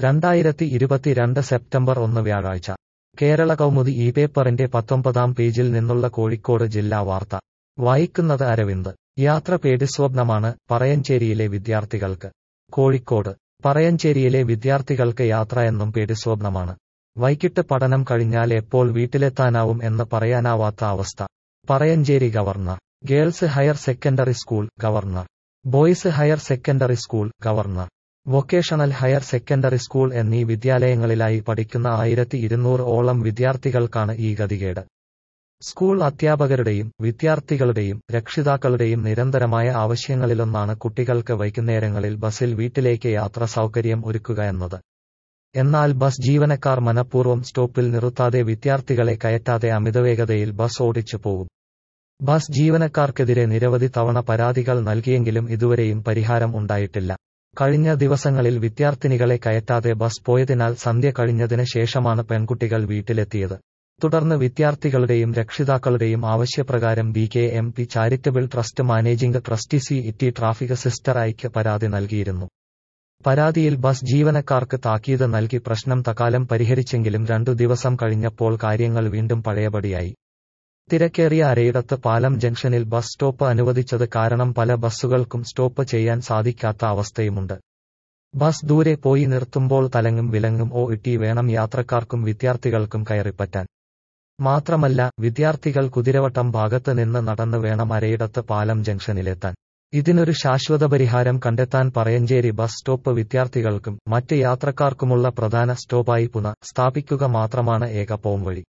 2022 September 1 വ്യാഴാഴ്ച കേരള കൗമുദി ഈ പേപ്പറിന്റെ 19-ാം പേജിൽ നിന്നുള്ള കോഴിക്കോട് ജില്ലാ വാർത്ത വായിക്കുന്നത് അരവിന്ദ്. യാത്ര പേടിസ്വപ്നമാണ് പറയഞ്ചേരിയിലെ വിദ്യാർത്ഥികൾക്ക്. കോഴിക്കോട് പറയഞ്ചേരിയിലെ വിദ്യാർത്ഥികൾക്ക് യാത്ര എന്നും പേടിസ്വപ്നമാണ്. വൈകിട്ട് പഠനം കഴിഞ്ഞാൽ എപ്പോൾ വീട്ടിലെത്താനാവും എന്ന് പറയാനാവാത്ത അവസ്ഥ. Parayancheri government girls higher secondary school government, boys higher secondary school government, vocational higher secondary school എന്നീ വിദ്യാലയങ്ങളിലായി പഠിക്കുന്ന 1200-ഓളം വിദ്യാർത്ഥികൾക്കാണ് ഈ ഗതികേട്. സ്കൂൾ അധ്യാപകരുടെയും വിദ്യാർത്ഥികളുടെയും രക്ഷിതാക്കളുടെയും നിരന്തരമായ ആവശ്യങ്ങളിലൊന്നാണ് കുട്ടികൾക്ക് വൈകുന്നേരങ്ങളിൽ ബസിൽ വീട്ടിലേക്ക് യാത്രാ സൗകര്യം ഒരുക്കുക എന്നത്. എന്നാൽ ബസ് ജീവനക്കാർ മനഃപൂർവ്വം സ്റ്റോപ്പിൽ നിർത്താതെ വിദ്യാർത്ഥികളെ കയറ്റാതെ അമിതവേഗതയിൽ ബസ് ഓടിച്ചു പോകും. ബസ് ജീവനക്കാർക്കെതിരെ നിരവധി തവണ പരാതികൾ നൽകിയെങ്കിലും ഇതുവരെയും പരിഹാരം ഉണ്ടായിട്ടില്ല. കഴിഞ്ഞ ദിവസങ്ങളിൽ വിദ്യാർത്ഥിനികളെ കയറ്റാതെ ബസ് പോയതിനാൽ സന്ധ്യ കഴിഞ്ഞതിന് ശേഷമാണ് പെൺകുട്ടികൾ വീട്ടിലെത്തിയത്. തുടർന്ന് വിദ്യാർത്ഥികളുടെയും രക്ഷിതാക്കളുടെയും ആവശ്യപ്രകാരം BKMP charitable trust managing trustee CET traffic സിസ്റ്റർ ഐക്ക് പരാതി നൽകിയിരുന്നു. പരാതിയിൽ ബസ് ജീവനക്കാർക്ക് താക്കീത് നൽകി പ്രശ്നം തൽക്കാലം പരിഹരിച്ചെങ്കിലും 2 ദിവസം കഴിഞ്ഞപ്പോൾ കാര്യങ്ങൾ വീണ്ടും പഴയപടിയായി. തിരക്കേറിയ അരയിടത്ത് പാലം ജംഗ്ഷനിൽ ബസ് സ്റ്റോപ്പ് അനുവദിച്ചത് കാരണം പല ബസ്സുകൾക്കും സ്റ്റോപ്പ് ചെയ്യാൻ സാധിക്കാത്ത അവസ്ഥയുമുണ്ട്. ബസ് ദൂരെ പോയി നിർത്തുമ്പോൾ തലങ്ങും വിലങ്ങും OIT വേണം യാത്രക്കാർക്കും വിദ്യാർത്ഥികൾക്കും കയറിപ്പറ്റാൻ. മാത്രമല്ല വിദ്യാർത്ഥികൾ കുതിരവട്ടം ഭാഗത്ത് നിന്ന് നടന്ന് വേണം അരയിടത്ത് പാലം ജംഗ്ഷനിലെത്താൻ. ഇതിനൊരു ശാശ്വത പരിഹാരം കണ്ടെത്താൻ പറയഞ്ചേരി ബസ് സ്റ്റോപ്പ് വിദ്യാർത്ഥികൾക്കും മറ്റ് യാത്രക്കാർക്കുമുള്ള പ്രധാന സ്റ്റോപ്പായി സ്ഥാപിക്കുക മാത്രമാണ് ഏക പോംവഴി.